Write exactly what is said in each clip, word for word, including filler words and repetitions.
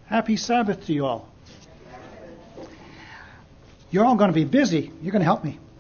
Happy Sabbath to you all. You're all going to be busy. You're going to help me.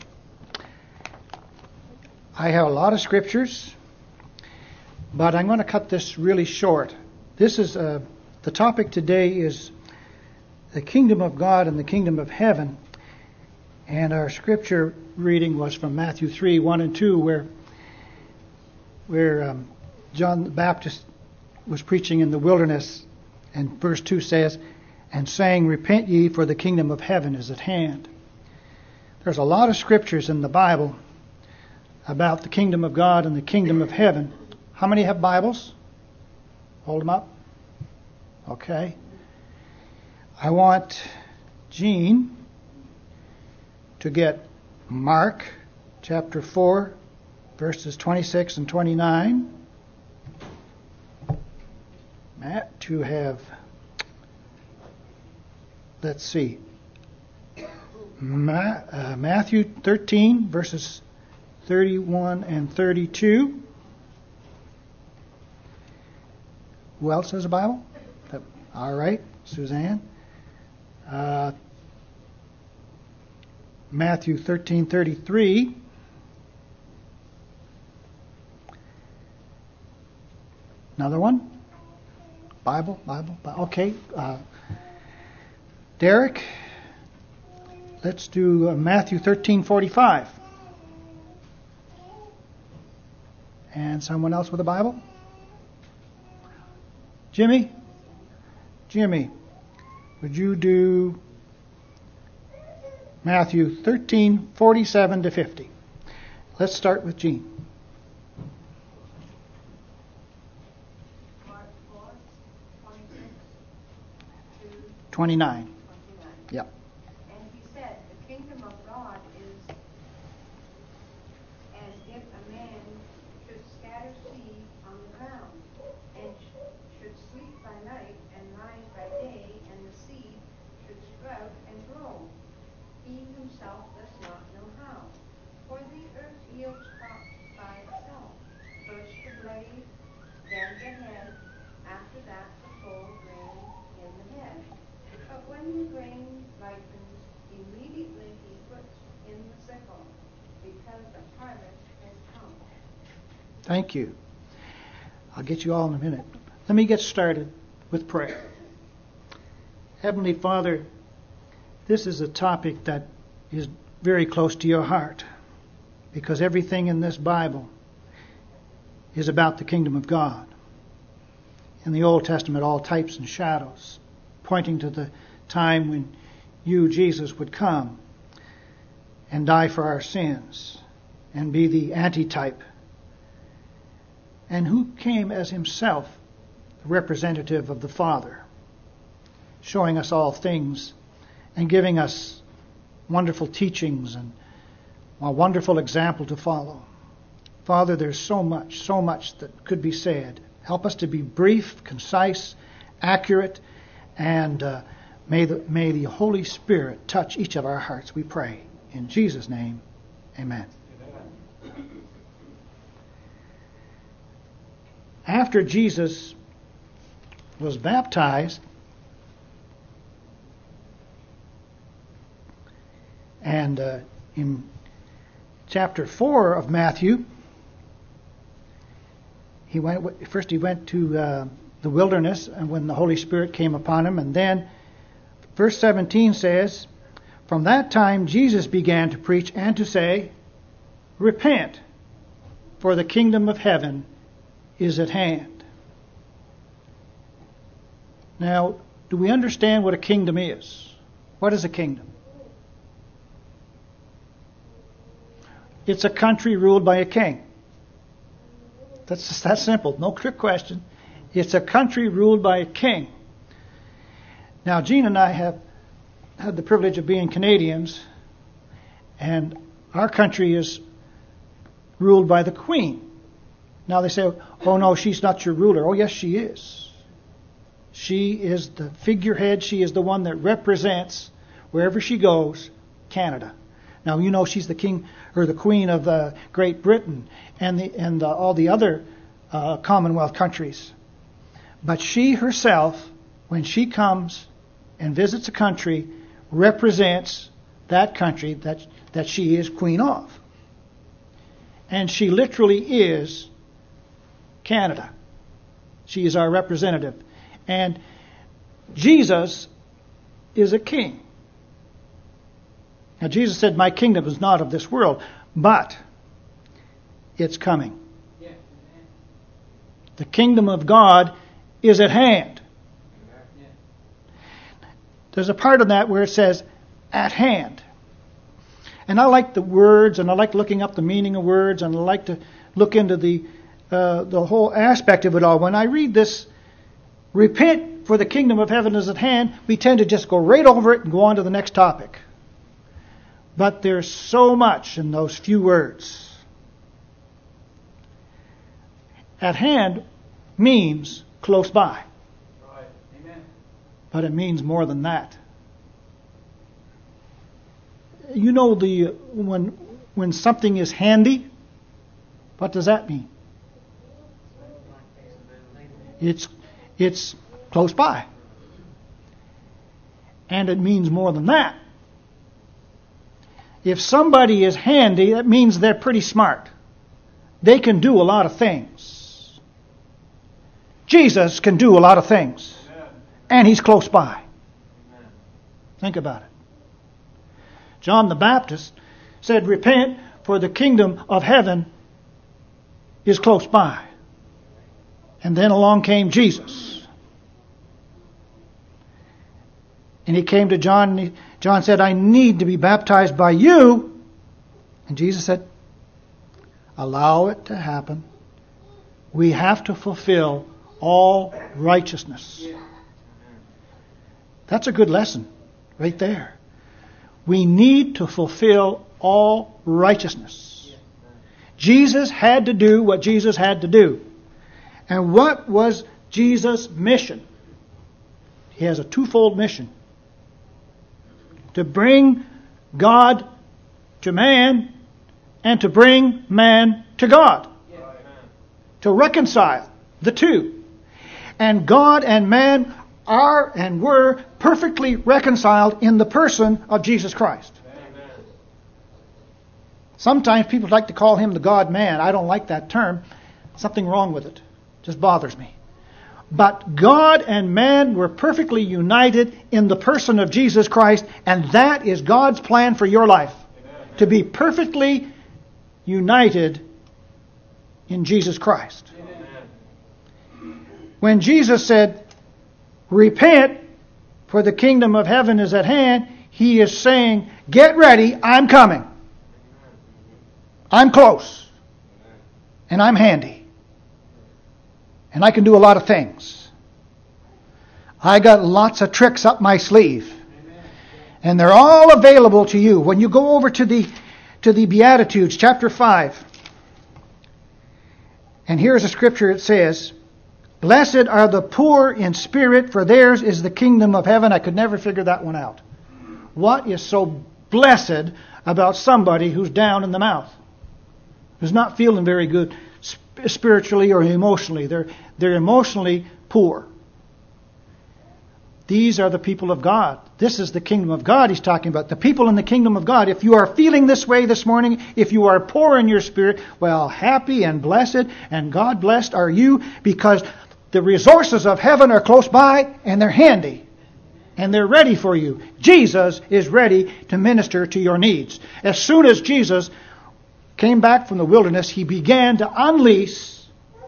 I have a lot of scriptures, but I'm going to cut this really short. This is uh, the topic today is the kingdom of God and the kingdom of heaven. And our scripture reading was from Matthew three, one and two, where where um, John the Baptist was preaching in the wilderness. And verse two says, and saying, repent ye, for the kingdom of heaven is at hand. There's a lot of scriptures in the Bible about the kingdom of God and the kingdom of heaven. How many have Bibles? Hold them up. Okay. I want Jean to get Mark chapter four, verses twenty-six and twenty-nine. Matt to have, let's see, Ma- uh, Matthew thirteen, verses thirty-one and thirty-two. Who else has a Bible? All right, Suzanne. Uh, Matthew thirteen thirty-three. Another one? Bible, Bible, Bible. Okay. Uh, Derek, let's do uh, Matthew thirteen forty-five. And someone else with a Bible? Jimmy? Jimmy, would you do Matthew thirteen forty-seven to fifty? Let's start with Jean. twenty-nine. Yep. And he said, the kingdom of God is as if a man should scatter seed on the ground, and sh- should sleep by night and rise by day, and the seed should sprout and grow. He himself does not know how. For the earth yields crops by itself, first the blade, then the head, after that the full grain in the head. But when the grain ripens, immediately he puts in the sickle, because the harvest has come. Thank you. I'll get you all in a minute. Let me get started with prayer. Heavenly Father, this is a topic that is very close to your heart, because everything in this Bible is about the kingdom of God. In the Old Testament, all types and shadows, pointing to the time when you, Jesus, would come and die for our sins and be the antitype, and who came as himself the representative of the Father, showing us all things and giving us wonderful teachings and a wonderful example to follow. Father, there's so much, so much that could be said. Help us to be brief, concise, accurate, and uh, may, the, may the Holy Spirit touch each of our hearts, we pray. In Jesus' name, amen. Amen. After Jesus was baptized, and uh, in chapter four of Matthew, he went first. He went to uh, the wilderness, and when the Holy Spirit came upon him, and then verse seventeen says, from that time Jesus began to preach and to say, repent, for the kingdom of heaven is at hand. Now, do we understand what a kingdom is? What is a kingdom? It's a country ruled by a king. That's just that simple. No trick question. It's a country ruled by a king. Now, Jean and I have had the privilege of being Canadians, and our country is ruled by the Queen. Now they say, oh no, she's not your ruler. Oh yes, she is. She is the figurehead. She is the one that represents, wherever she goes, Canada. Now you know she's the king or the queen of uh, Great Britain and the and the, all the other uh, Commonwealth countries. But she herself when she comes and visits a country, represents that country that, that she is queen of. And she literally is Canada. She is our representative. And Jesus is a king. Now Jesus said, my kingdom is not of this world, but it's coming. Yeah. The kingdom of God is at hand. Yeah. There's a part of that where it says, at hand. And I like the words, and I like looking up the meaning of words, and I like to look into the uh, the whole aspect of it all. When I read this, repent for the kingdom of heaven is at hand, we tend to just go right over it and go on to the next topic. But there's so much in those few words. At hand means close by. Right. Amen. But it means more than that. You know, the when when something is handy, what does that mean? It's it's close by. And it means more than that. If somebody is handy, that means they're pretty smart. They can do a lot of things. Jesus can do a lot of things. Amen. And He's close by. Amen. Think about it. John the Baptist said, repent, for the kingdom of heaven is close by. And then along came Jesus. And He came to John, and he, John said, I need to be baptized by you. And Jesus said, allow it to happen. We have to fulfill all righteousness. That's a good lesson right there. We need to fulfill all righteousness. Jesus had to do what Jesus had to do. And what was Jesus' mission? He has a twofold mission. To bring God to man and to bring man to God. To reconcile the two. And God and man are and were perfectly reconciled in the person of Jesus Christ. Amen. Sometimes people like to call Him the God-man. I don't like that term. Something wrong with it. It just bothers me. But God and man were perfectly united in the person of Jesus Christ, and that is God's plan for your life. Amen. To be perfectly united in Jesus Christ. Amen. When Jesus said, repent, for the kingdom of heaven is at hand, He is saying, get ready, I'm coming. I'm close. And I'm handy. And I can do a lot of things. I got lots of tricks up my sleeve. And they're all available to you. When you go over to the to the Beatitudes, chapter five, and here's a scripture, it says, blessed are the poor in spirit, for theirs is the kingdom of heaven. I could never figure that one out. What is so blessed about somebody who's down in the mouth? Who's not feeling very good spiritually or emotionally. They're, they're emotionally poor. These are the people of God. This is the kingdom of God He's talking about. The people in the kingdom of God. If you are feeling this way this morning, if you are poor in your spirit, well, happy and blessed and God blessed are you, because the resources of heaven are close by and they're handy. And they're ready for you. Jesus is ready to minister to your needs. As soon as Jesus came back from the wilderness, He began to unleash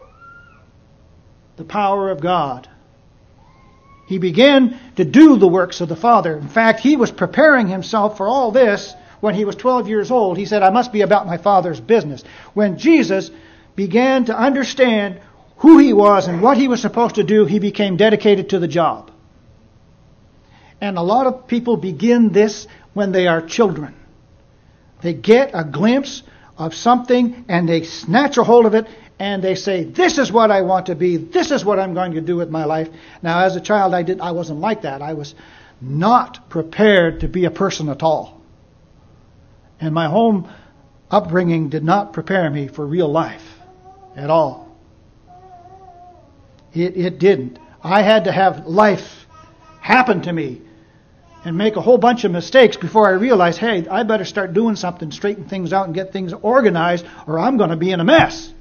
the power of God. He began to do the works of the Father. In fact, He was preparing Himself for all this when He was twelve years old. He said, I must be about my Father's business. When Jesus began to understand who He was and what He was supposed to do, He became dedicated to the job. And a lot of people begin this when they are children. They get a glimpse of something and they snatch a hold of it and they say, this is what I want to be. This is what I'm going to do with my life. Now, as a child, I did. I wasn't like that. I was not prepared to be a person at all. And my home upbringing did not prepare me for real life at all. It, it didn't. I had to have life happen to me and make a whole bunch of mistakes before I realize, hey, I better start doing something, straighten things out and get things organized, or I'm going to be in a mess.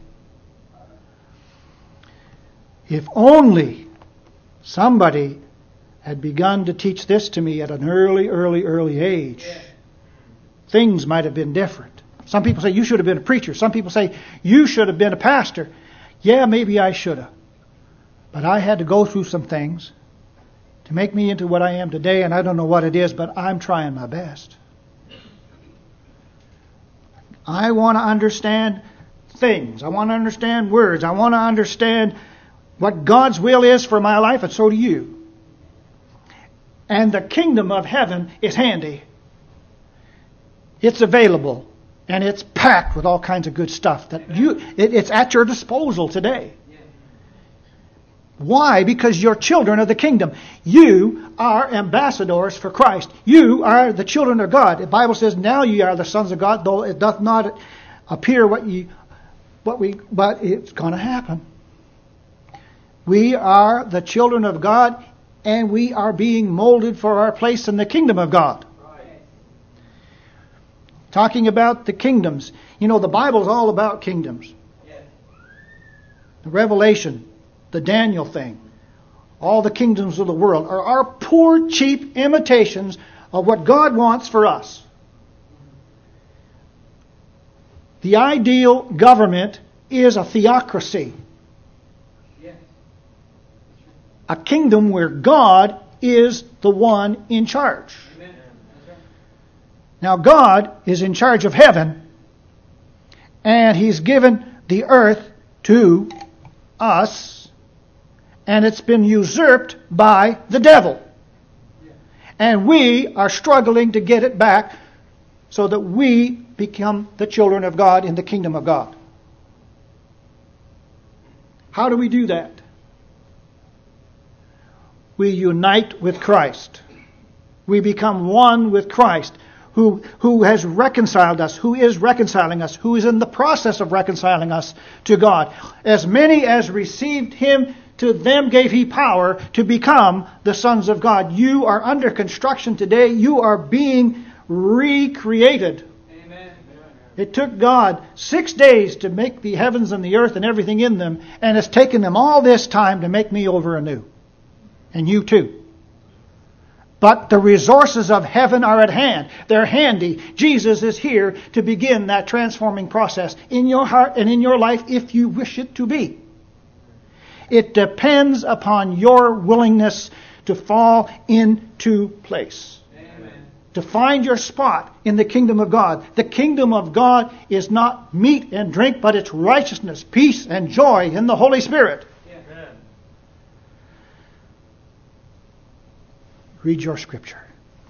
If only somebody had begun to teach this to me at an early, early, early age, things might have been different. Some people say, you should have been a preacher. Some people say, you should have been a pastor. Yeah, maybe I should have. But I had to go through some things to make me into what I am today, and I don't know what it is, but I'm trying my best. I want to understand things. I want to understand words. I want to understand what God's will is for my life, and so do you. And the kingdom of heaven is handy. It's available, and it's packed with all kinds of good stuff that you it, it's at your disposal today. Why? Because you're children of the kingdom. You are ambassadors for Christ. You are the children of God. The Bible says, now ye are the sons of God, though it doth not appear what ye what we but it's going to happen. We are the children of God, and we are being molded for our place in the kingdom of God. Right. Talking about the kingdoms. You know, the Bible's all about kingdoms. Yeah. The Revelation, the Daniel thing, all the kingdoms of the world are our poor, cheap imitations of what God wants for us. The ideal government is a theocracy. A kingdom where God is the one in charge. Amen. Now God is in charge of heaven, and He's given the earth to us, and it's been usurped by the devil. And we are struggling to get it back so that we become the children of God in the kingdom of God. How do we do that? We unite with Christ. We become one with Christ, who, who has reconciled us, who is reconciling us, who is in the process of reconciling us to God. As many as received Him, to them gave He power to become the sons of God. You are under construction today. You are being recreated. Amen. It took God six days to make the heavens and the earth and everything in them, and it's taken them all this time to make me over anew. And you too. But the resources of heaven are at hand. They're handy. Jesus is here to begin that transforming process in your heart and in your life if you wish it to be. It depends upon your willingness to fall into place. Amen. To find your spot in the kingdom of God. The kingdom of God is not meat and drink, but it's righteousness, peace, and joy in the Holy Spirit. Read your scripture.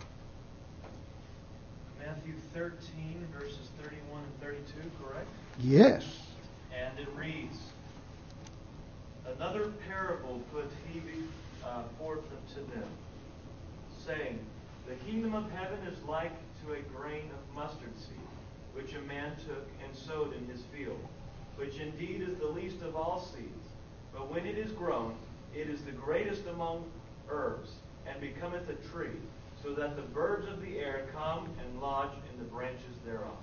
Matthew thirteen, verses thirty-one and thirty-two, correct? Yes. And it reads, Another parable put he uh, forth unto them, saying, The kingdom of heaven is like to a grain of mustard seed, which a man took and sowed in his field, which indeed is the least of all seeds. But when it is grown, it is the greatest among herbs, and becometh a tree, so that the birds of the air come and lodge in the branches thereof.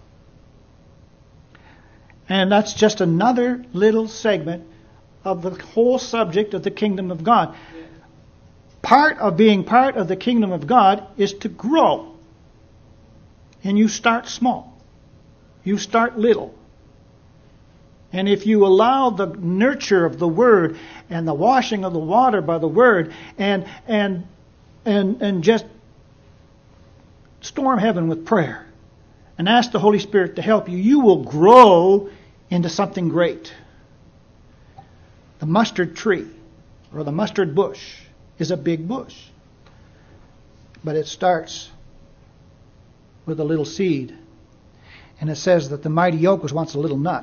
And that's just another little segment of the whole subject of the kingdom of God. Yeah. Part of being part of the kingdom of God is to grow. And you start small. You start little. And if you allow the nurture of the Word and the washing of the water by the Word and and And, and just storm heaven with prayer and ask the Holy Spirit to help you, you will grow into something great. The mustard tree or the mustard bush is a big bush. But it starts with a little seed. And it says that the mighty oak was once a little nut.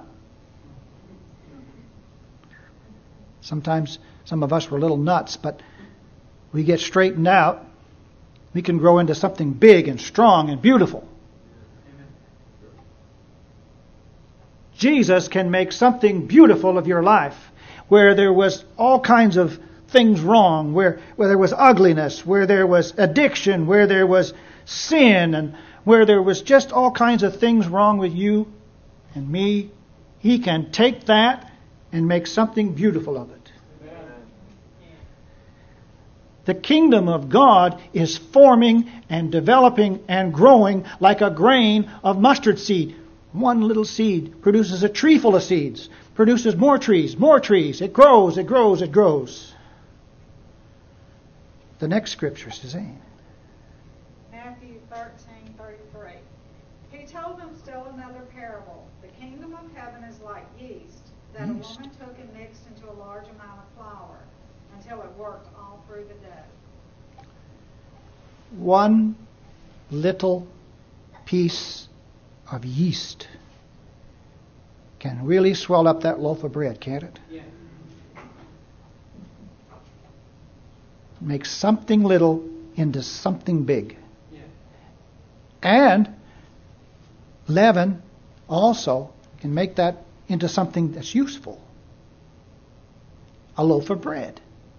Sometimes some of us were little nuts, but we get straightened out, we can grow into something big and strong and beautiful. Amen. Jesus can make something beautiful of your life, where there was all kinds of things wrong, where, where there was ugliness, where there was addiction, where there was sin, and where there was just all kinds of things wrong with you and me, He can take that and make something beautiful of it. The kingdom of God is forming and developing and growing like a grain of mustard seed. One little seed produces a tree full of seeds, produces more trees, more trees. It grows, it grows, it grows. The next scripture, Suzanne. Matthew thirteen thirty-three. He told them still another parable. The kingdom of heaven is like yeast that Yeast. a woman took and mixed into a large amount of flour until it worked all through the dough. One little piece of yeast can really swell up that loaf of bread, can't it? Yeah. Make something little into something big. Yeah. And leaven also can make that into something that's useful. A loaf of bread.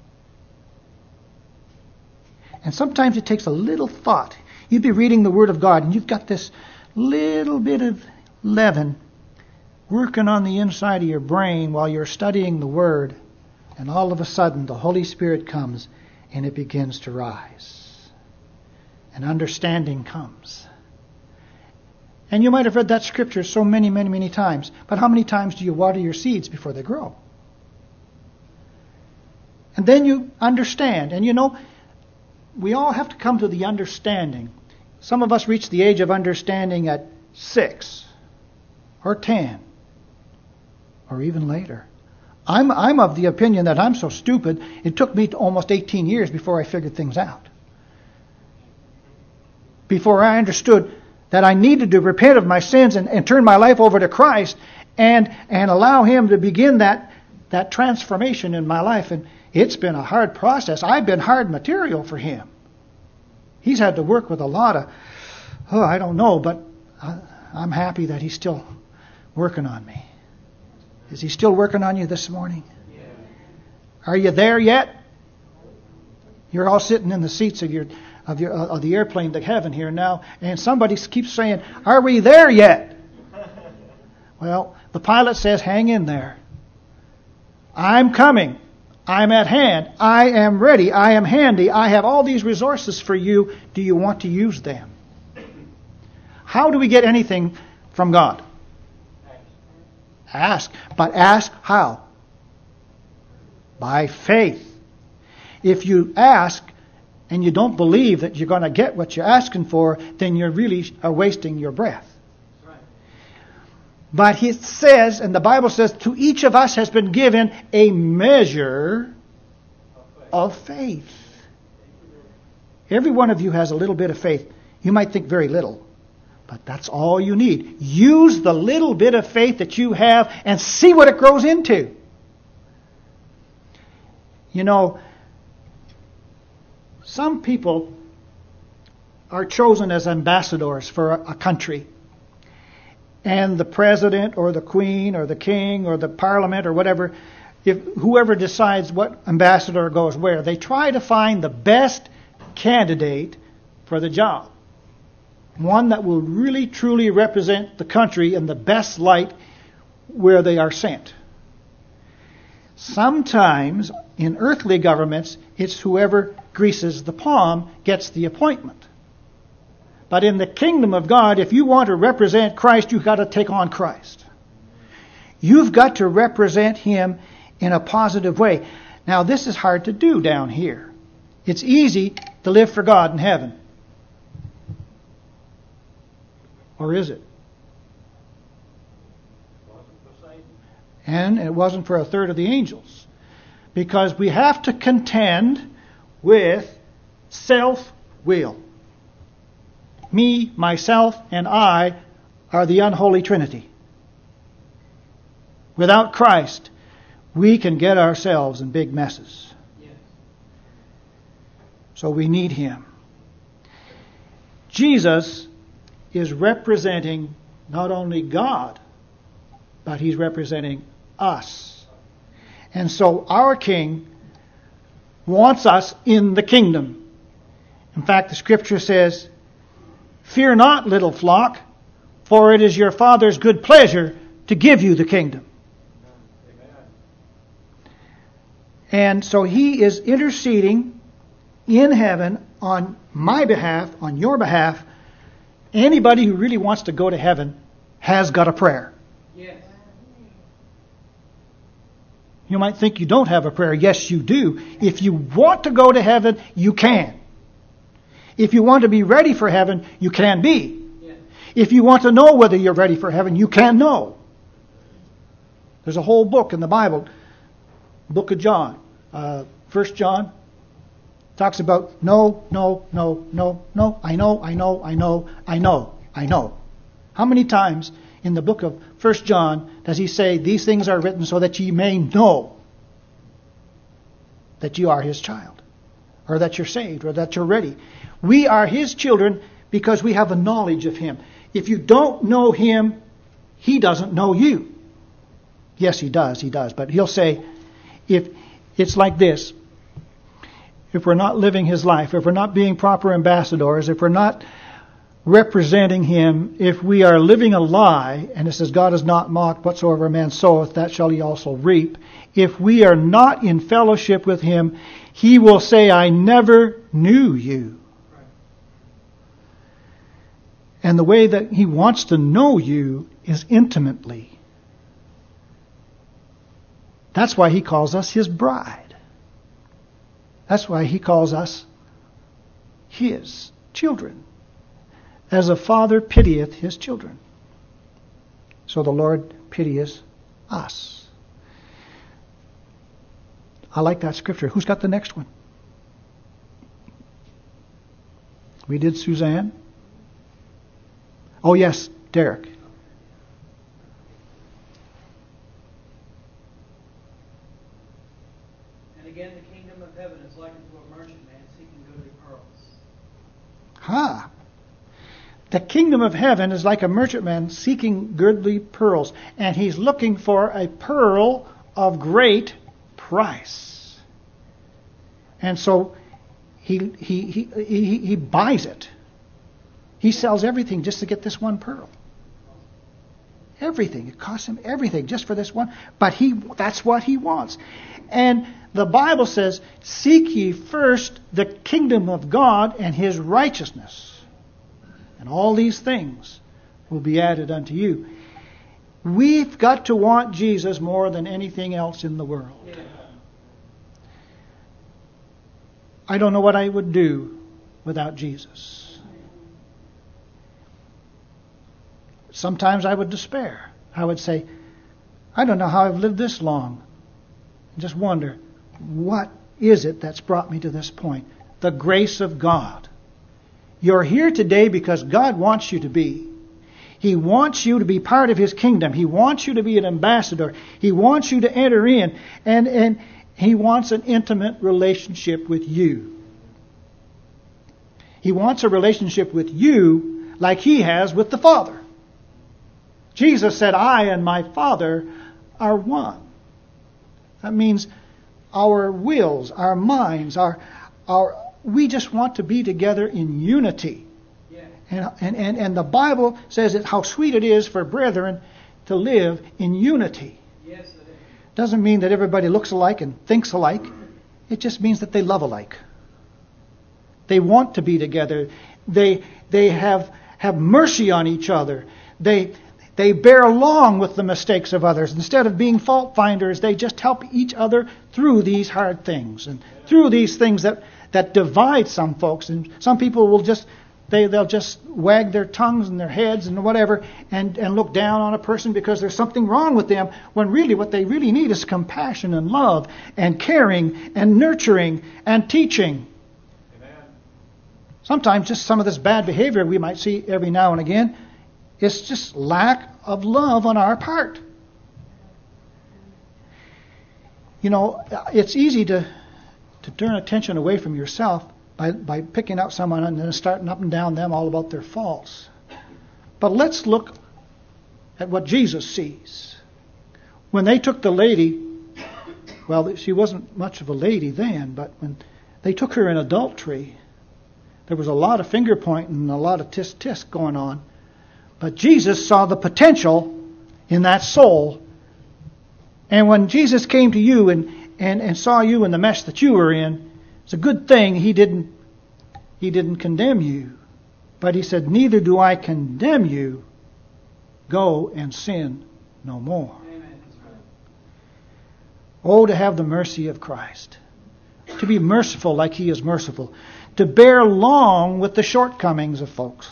And sometimes it takes a little thought. You'd be reading the Word of God and you've got this little bit of leaven working on the inside of your brain while you're studying the Word, and all of a sudden the Holy Spirit comes and it begins to rise. And understanding comes. And you might have read that scripture so many, many, many times, but how many times do you water your seeds before they grow? And then you understand. And you know, we all have to come to the understanding. Some of us reach the age of understanding at six or ten or even later. I'm, I'm of the opinion that I'm so stupid, it took me almost eighteen years before I figured things out. Before I understood that I needed to repent of my sins and, and turn my life over to Christ and, and allow Him to begin that, that transformation in my life. And it's been a hard process. I've been hard material for Him. He's had to work with a lot of, oh, I don't know, but I, I'm happy that He's still working on me. Is He still working on you this morning? Yeah. Are you there yet? You're all sitting in the seats of your of your of the airplane to heaven here now, and somebody keeps saying, "Are we there yet?" Well, the pilot says, "Hang in there. I'm coming. I'm at hand. I am ready. I am handy. I have all these resources for you. Do you want to use them?" How do we get anything from God? Ask. But ask how? By faith. If you ask and you don't believe that you're going to get what you're asking for, then you really are wasting your breath. That's right. But He says, and the Bible says, to each of us has been given a measure of faith. Every one of you has a little bit of faith. You might think very little, but that's all you need. Use the little bit of faith that you have and see what it grows into. You know, some people are chosen as ambassadors for a, a country. And the president or the queen or the king or the parliament or whatever, if whoever decides what ambassador goes where, they try to find the best candidate for the job. One that will really truly represent the country in the best light where they are sent. Sometimes in earthly governments, it's whoever greases the palm gets the appointment. But in the kingdom of God, if you want to represent Christ, you've got to take on Christ. You've got to represent Him in a positive way. Now, this is hard to do down here. It's easy to live for God in heaven. Or is it? And it wasn't for a third of the angels. Because we have to contend with self-will. Me, myself, and I are the unholy Trinity. Without Christ, we can get ourselves in big messes. Yes. So we need Him. Jesus is representing not only God, but He's representing us. And so our King wants us in the kingdom. In fact, the scripture says, "Fear not, little flock, for it is your Father's good pleasure to give you the kingdom." And so He is interceding in heaven on my behalf, on your behalf. Anybody who really wants to go to heaven has got a prayer. Yes. You might think you don't have a prayer. Yes, you do. If you want to go to heaven, you can. If you want to be ready for heaven, you can be. Yes. If you want to know whether you're ready for heaven, you can know. There's a whole book in the Bible, Book of John, uh, First John, talks about no, no, no, no, no, I know, I know, I know, I know, I know. How many times in the book of First John does he say, "These things are written so that ye may know that you are His child, or that you're saved, or that you're ready"? We are His children because we have a knowledge of Him. If you don't know Him, He doesn't know you. Yes, He does, He does. But He'll say, if it's like this, if we're not living His life, if we're not being proper ambassadors, if we're not representing Him, if we are living a lie, and it says God is not mocked, whatsoever a man soweth, that shall he also reap. If we are not in fellowship with Him, He will say, "I never knew you." And the way that He wants to know you is intimately. That's why He calls us His bride. That's why He calls us His children. As a father pitieth his children, so the Lord pitieth us. I like that scripture. Who's got the next one? We did Suzanne. Oh yes, Derek. And again, the kingdom of heaven is likened to a merchant man seeking goodly pearls. Ha! The kingdom of heaven is like a merchantman seeking goodly pearls, and he's looking for a pearl of great price. And so he he he he, he buys it. He sells everything just to get this one pearl. Everything. It costs him everything just for this one. But he that's what he wants. And the Bible says, "Seek ye first the kingdom of God and His righteousness, and all these things will be added unto you." We've got to want Jesus more than anything else in the world. Yeah. I don't know what I would do without Jesus. Sometimes I would despair. I would say, I don't know how I've lived this long. And just wonder, what is it that's brought me to this point? The grace of God. You're here today because God wants you to be. He wants you to be part of His kingdom. He wants you to be an ambassador. He wants you to enter in. And, and He wants an intimate relationship with you. He wants a relationship with you like He has with the Father. Jesus said, "I and my Father are one." That means our wills, our minds, our our we just want to be together in unity. Yeah. And, and, and, and the Bible says that how sweet it is for brethren to live in unity. Yes, it is. Doesn't mean that everybody looks alike and thinks alike. It just means that they love alike. They want to be together. They they have have mercy on each other. They They bear along with the mistakes of others. Instead of being fault finders, they just help each other through these hard things and through these things that, that divide some folks. And some people will just, they, they'll just wag their tongues and their heads and whatever and, and look down on a person because there's something wrong with them, when really what they really need is compassion and love and caring and nurturing and teaching. Amen. Sometimes just some of this bad behavior we might see every now and again, it's just lack of love on our part. You know, it's easy to to turn attention away from yourself by, by picking out someone and then starting up and down them all about their faults. But let's look at what Jesus sees. When they took the lady well, she wasn't much of a lady then, but when they took her in adultery, there was a lot of finger pointing and a lot of tisk-tisk going on. But Jesus saw the potential in that soul. And when Jesus came to you and, and, and saw you in the mess that you were in, it's a good thing he didn't he didn't condemn you. But he said, neither do I condemn you. Go and sin no more. Amen. Oh, to have the mercy of Christ. To be merciful like he is merciful. To bear long with the shortcomings of folks.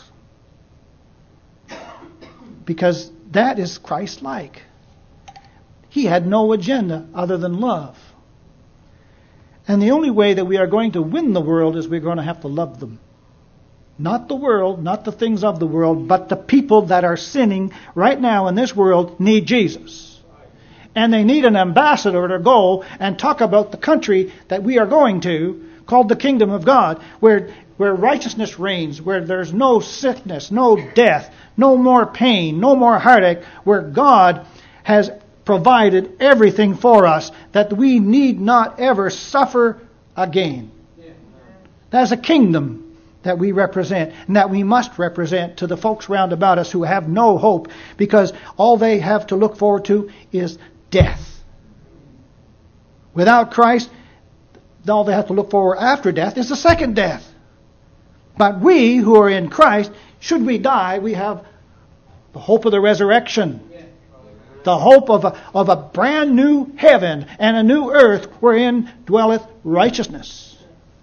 Because that is Christ-like. He had no agenda other than love. And the only way that we are going to win the world is we're going to have to love them. Not the world, not the things of the world, but the people that are sinning right now in this world need Jesus. And they need an ambassador to go and talk about the country that we are going to, called the kingdom of God, where, where righteousness reigns, where there's no sickness, no death, no more pain, no more heartache, where God has provided everything for us that we need not ever suffer again. Yeah. That's a kingdom that we represent and that we must represent to the folks round about us who have no hope, because all they have to look forward to is death. Without Christ, all they have to look forward after death is the second death. But we who are in Christ, should we die, we have the hope of the resurrection. Yeah. The hope of a, of a brand new heaven and a new earth wherein dwelleth righteousness.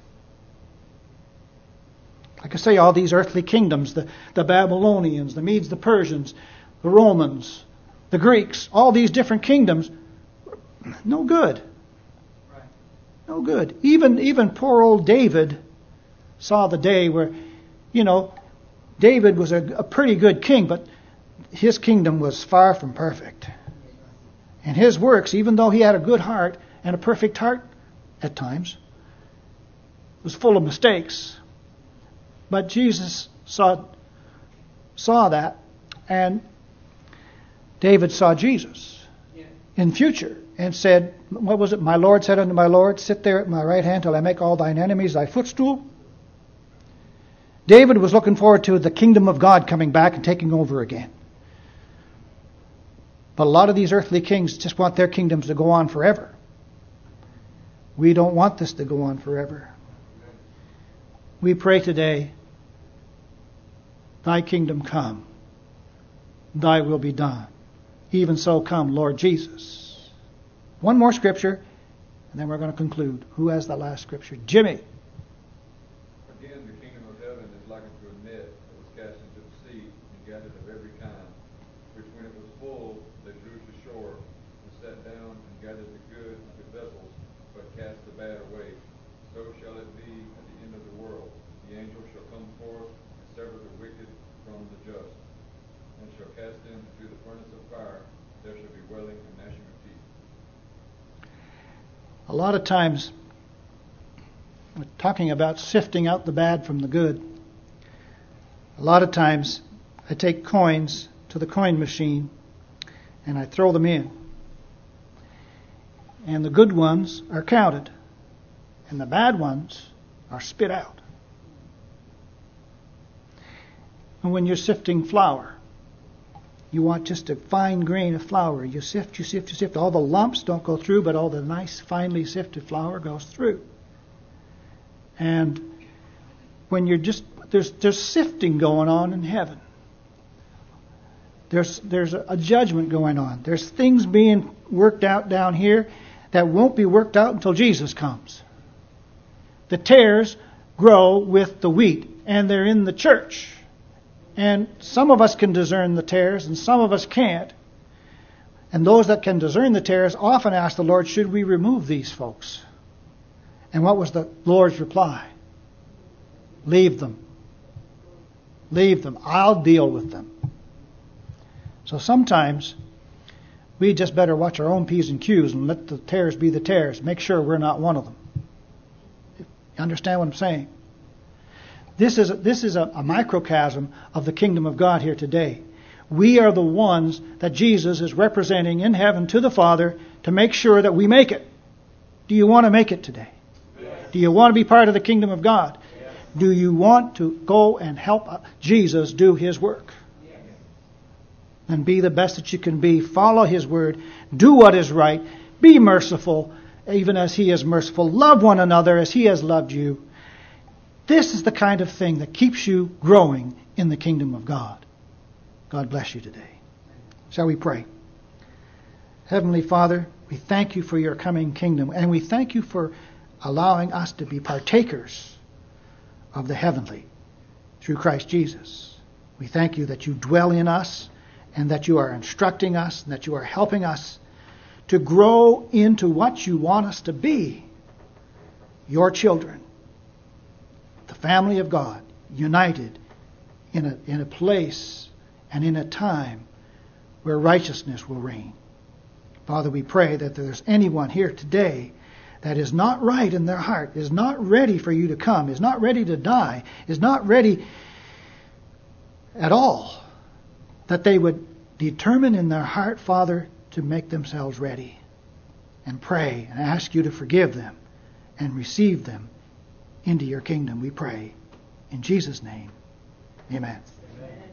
Like I say, all these earthly kingdoms, the, the Babylonians, the Medes, the Persians, the Romans, the Greeks, all these different kingdoms, no good. Right. No good. Even, even poor old David saw the day where, you know, David was a, a pretty good king, but his kingdom was far from perfect. And his works, even though he had a good heart and a perfect heart at times, was full of mistakes. But Jesus saw, saw that, and David saw Jesus Yeah. in future and said, what was it? My Lord said unto my Lord, sit there at my right hand till I make all thine enemies thy footstool. David was looking forward to the kingdom of God coming back and taking over again. But a lot of these earthly kings just want their kingdoms to go on forever. We don't want this to go on forever. We pray today, thy kingdom come, thy will be done. Even so come, Lord Jesus. One more scripture, and then we're going to conclude. Who has the last scripture? Jimmy. Again, the kingdom of heaven is like unto a net that was cast into the sea and gathered of every kind, which when it was full, they drew to shore and sat down and gathered the good into vessels, but cast the bad away. So shall it be at the end of the world. The angel shall come forth and sever the wicked from the just, and shall cast them into the furnace of fire. There shall be wailing and gnashing of teeth. A lot of times, we're talking about sifting out the bad from the good. A lot of times, I take coins to the coin machine and I throw them in. And the good ones are counted, and the bad ones are spit out. And when you're sifting flour, you want just a fine grain of flour. You sift, you sift, you sift. All the lumps don't go through, but all the nice, finely sifted flour goes through. And when you're just, there's there's sifting going on in heaven. There's there's a, a judgment going on. There's things being worked out down here that won't be worked out until Jesus comes. The tares grow with the wheat, and they're in the church. And some of us can discern the tares, and some of us can't. And those that can discern the tares often ask the Lord, should we remove these folks? And what was the Lord's reply? Leave them. Leave them. I'll deal with them. So sometimes we just better watch our own P's and Q's and let the tares be the tares. Make sure we're not one of them. You understand what I'm saying? This is a, this is a, a microcosm of the kingdom of God here today. We are the ones that Jesus is representing in heaven to the Father to make sure that we make it. Do you want to make it today? Do you want to be part of the kingdom of God? Do you want to go and help Jesus do His work? And be the best that you can be. Follow His word. Do what is right. Be merciful, even as He is merciful. Love one another as He has loved you. This is the kind of thing that keeps you growing in the kingdom of God. God bless you today. Shall we pray? Heavenly Father, we thank you for your coming kingdom, and we thank you for allowing us to be partakers of the heavenly through Christ Jesus. We thank you that you dwell in us, and that you are instructing us, and that you are helping us to grow into what you want us to be, your children, the family of God, united in a, in a place and in a time where righteousness will reign. Father, we pray that if there's anyone here today that is not right in their heart, is not ready for you to come, is not ready to die, is not ready at all, that they would determine in their heart, Father, to make themselves ready and pray and ask you to forgive them and receive them into your kingdom, we pray. In Jesus' name, amen. Amen.